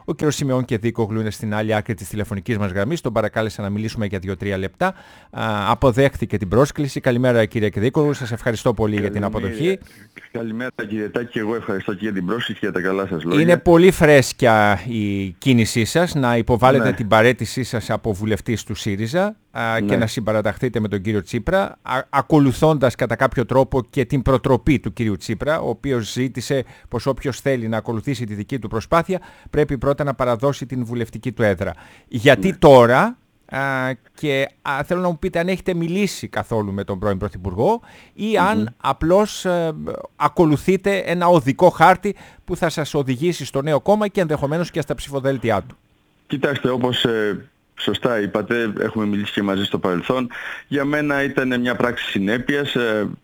Ο κ. Σιμεών Κεδίκογλου είναι στην άλλη άκρη της τηλεφωνικής μας γραμμής. Τον παρακάλεσα να μιλήσουμε για 2-3 λεπτά. Αποδέχθηκε την πρόσκληση. Καλημέρα κύριε Κεδίκογλου. Σας ευχαριστώ πολύ για την αποδοχή. Καλημέρα κύριε Τάκη. Εγώ ευχαριστώ και για την πρόσκληση και για τα καλά σας λόγια. Είναι πολύ φρέσκια η κίνησή σας να υποβάλλετε την παραίτησή σας από βουλευτής του ΣΥΡΙΖΑ και να συμπαραταχθείτε με τον κύριο Τσίπρα, ακολουθώντας κατά κάποιο τρόπο και την προτροπή του κύριου Τσίπρα, ο οποίος ζήτησε πως όποιος θέλει να ακολουθήσει τη δική του προσπάθεια πρέπει πρώτα να παραδώσει την βουλευτική του έδρα. Γιατί τώρα, και θέλω να μου πείτε αν έχετε μιλήσει καθόλου με τον πρώην Πρωθυπουργό ή αν απλώς ακολουθείτε ένα οδικό χάρτη που θα σας οδηγήσει στο νέο κόμμα και ενδεχομένως και στα ψηφοδέλτια του. Κοιτάξτε, όπως σωστά είπατε, έχουμε μιλήσει και μαζί στο παρελθόν. Για μένα ήταν μια πράξη συνέπειας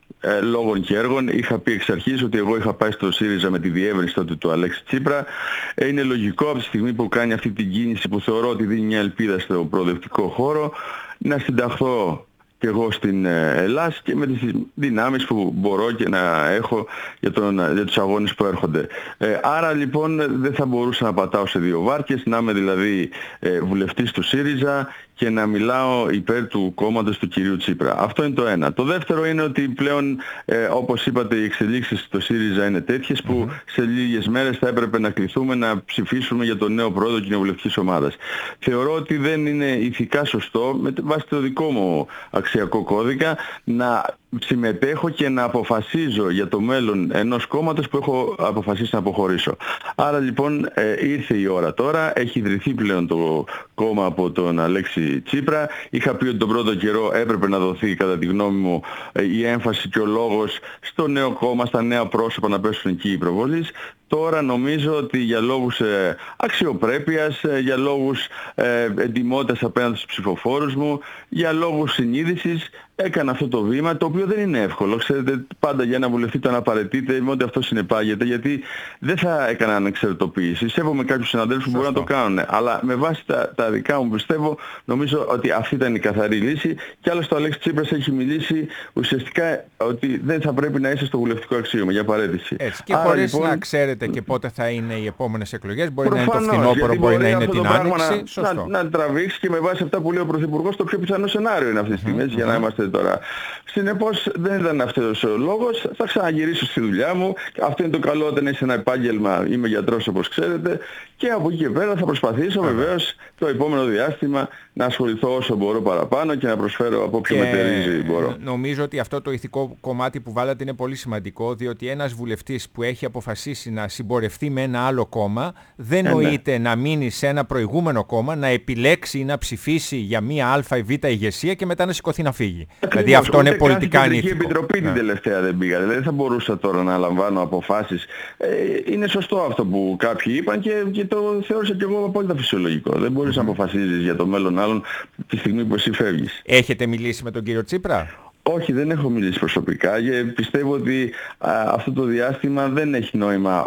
λόγων και έργων. Είχα πει εξ αρχής ότι εγώ είχα πάει στο ΣΥΡΙΖΑ με τη διεύρυνση τότε του Αλέξη Τσίπρα. Είναι λογικό από τη στιγμή που κάνει αυτή την κίνηση που θεωρώ ότι δίνει μια ελπίδα στο προοδευτικό χώρο να συνταχθώ και εγώ στην Ελλάδα και με τις δυνάμεις που μπορώ και να έχω για τους αγώνες που έρχονται. Άρα λοιπόν δεν θα μπορούσα να πατάω σε δύο βάρκες, να είμαι δηλαδή βουλευτής του ΣΥΡΙΖΑ και να μιλάω υπέρ του κόμματος του κυρίου Τσίπρα. Αυτό είναι το ένα. Το δεύτερο είναι ότι πλέον, όπως είπατε, οι εξελίξεις στο ΣΥΡΙΖΑ είναι τέτοιες που σε λίγες μέρες θα έπρεπε να κληθούμε να ψηφίσουμε για τον νέο πρόεδρο κοινοβουλευτικής ομάδας. Θεωρώ ότι δεν είναι ηθικά σωστό, με βάση το δικό μου αξιακό κώδικα, να συμμετέχω και να αποφασίζω για το μέλλον ενός κόμματος που έχω αποφασίσει να αποχωρήσω. Άρα λοιπόν ήρθε η ώρα τώρα, έχει ιδρυθεί πλέον το κόμμα από τον Αλέξη Τσίπρα. Είχα πει ότι τον πρώτο καιρό έπρεπε να δοθεί κατά τη γνώμη μου η έμφαση και ο λόγος στο νέο κόμμα, στα νέα πρόσωπα να πέσουν εκεί οι προβολείς. Τώρα νομίζω ότι για λόγους αξιοπρέπειας, για λόγους εντιμότητας απέναντι στους ψηφοφόρους μου, για λόγους συνείδησης έκανα αυτό το βήμα, το οποίο δεν είναι εύκολο. Ξέρετε, πάντα για ένα βουλευτή το αναπαραιτείται με ό,τι αυτό συνεπάγεται, γιατί δεν θα έκανα ανεξαρτητοποίηση. Σέβομαι κάποιους συναδέλφους που μπορούν να το κάνουν, αλλά με βάση τα δικά μου πιστεύω, νομίζω ότι αυτή ήταν η καθαρή λύση. Και άλλωστε ο Αλέξης Τσίπρας έχει μιλήσει ουσιαστικά ότι δεν θα πρέπει να είσαι στο βουλευτικό αξίωμα για παρέτηση. Έτσι, και χωρίς λοιπόν να ξέρετε και πότε θα είναι οι επόμενες εκλογές, μπορεί να είναι το φθινόπωρο, μπορεί να είναι την άνοιξη. Να τραβήξει και με βάση αυτά που λέει ο Πρωθυπουργός, το πιο πιθανό σενάριο είναι αυτή τη στιγμή, για να είμαστε τώρα. Συνεπώς δεν ήταν αυτός ο λόγος. Θα ξαναγυρίσω στη δουλειά μου. Αυτό είναι το καλό όταν είσαι ένα επάγγελμα. Είμαι γιατρός όπως ξέρετε. Και από εκεί και πέρα θα προσπαθήσω βεβαίως το επόμενο διάστημα να ασχοληθώ όσο μπορώ παραπάνω και να προσφέρω από όποιο μετερίζει μπορώ. Νομίζω ότι αυτό το ηθικό κομμάτι που βάλατε είναι πολύ σημαντικό, διότι ένας βουλευτής που έχει αποφασίσει να συμπορευτεί με ένα άλλο κόμμα δεν νοείται να μείνει σε ένα προηγούμενο κόμμα, να επιλέξει ή να ψηφίσει για μία α ή β ηγεσία και μετά να σηκωθεί να φύγει. Δηλαδή αυτό είναι πολιτικά ανήθικο. Στην Επιτροπή την τελευταία δεν πήγα. Δηλαδή δεν θα μπορούσα τώρα να λαμβάνω αποφάσεις. Είναι σωστό αυτό που κάποιοι είπαν και το θεώρησα και εγώ απόλυτα φυσιολογικό. Δεν μπορείς να αποφασίζεις για το μέλλον άλλων τη στιγμή που εσύ φεύγεις. Έχετε μιλήσει με τον κύριο Τσίπρα? Όχι, δεν έχω μιλήσει προσωπικά και πιστεύω ότι αυτό το διάστημα δεν έχει νόημα,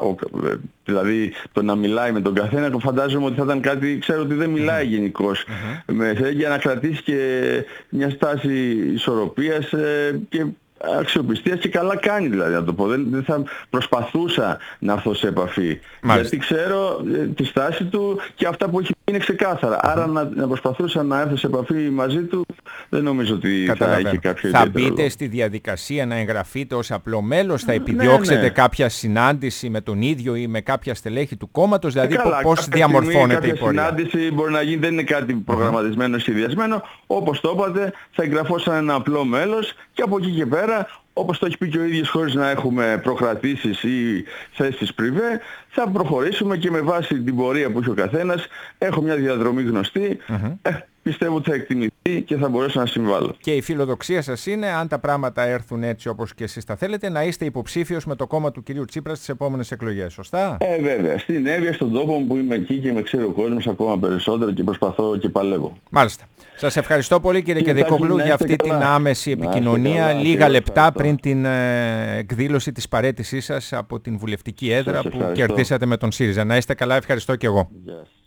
δηλαδή το να μιλάει με τον καθένα. Φαντάζομαι ότι θα ήταν κάτι, ξέρω ότι δεν μιλάει γενικώς για να κρατήσει και μια στάση ισορροπίας και αξιοπιστίας, και καλά κάνει δηλαδή να το πω. Δεν θα προσπαθούσα να έρθω σε επαφή. Γιατί ξέρω τη στάση του και αυτά που έχει πει είναι ξεκάθαρα. Άρα να προσπαθούσα να έρθω σε επαφή μαζί του δεν νομίζω ότι θα είχε κάποιο ιδιαίτερο. Θα μπείτε στη διαδικασία να εγγραφείτε ως απλό μέλος, θα επιδιώξετε κάποια συνάντηση με τον ίδιο ή με κάποια στελέχη του κόμματος, δηλαδή πώς διαμορφώνεται η πορεία? Κάποια συνάντηση μπορεί να γίνει, δεν είναι κάτι προγραμματισμένο, σχεδιασμένο. Όπως το είπατε, θα εγγραφώ σαν ένα απλό μέλος και από εκεί και πέρα, όπως το έχει πει και ο ίδιος, χωρίς να έχουμε προκρατήσεις ή θέσεις πριβέ, θα προχωρήσουμε και με βάση την πορεία που έχει ο καθένας. Έχω μια διαδρομή γνωστή. Πιστεύω ότι θα εκτιμηθεί και θα μπορέσω να συμβάλλω. Και η φιλοδοξία σας είναι, αν τα πράγματα έρθουν έτσι όπως και εσείς τα θέλετε, να είστε υποψήφιος με το κόμμα του κυρίου Τσίπρα στις επόμενες εκλογές, σωστά? Βέβαια. Στην Εύβοια, στον τόπο μου που είμαι εκεί και με ξέρει ο κόσμος ακόμα περισσότερο και προσπαθώ και παλεύω. Μάλιστα. Σας ευχαριστώ πολύ κύριε Κεδίκογλου για αυτή την άμεση επικοινωνία, λίγα λεπτά πριν την εκδήλωση της παραίτησής σας από την βουλευτική έδρα που κερδίσατε με τον ΣΥΡΙΖΑ. Να είστε καλά, ευχαριστώ και εγώ.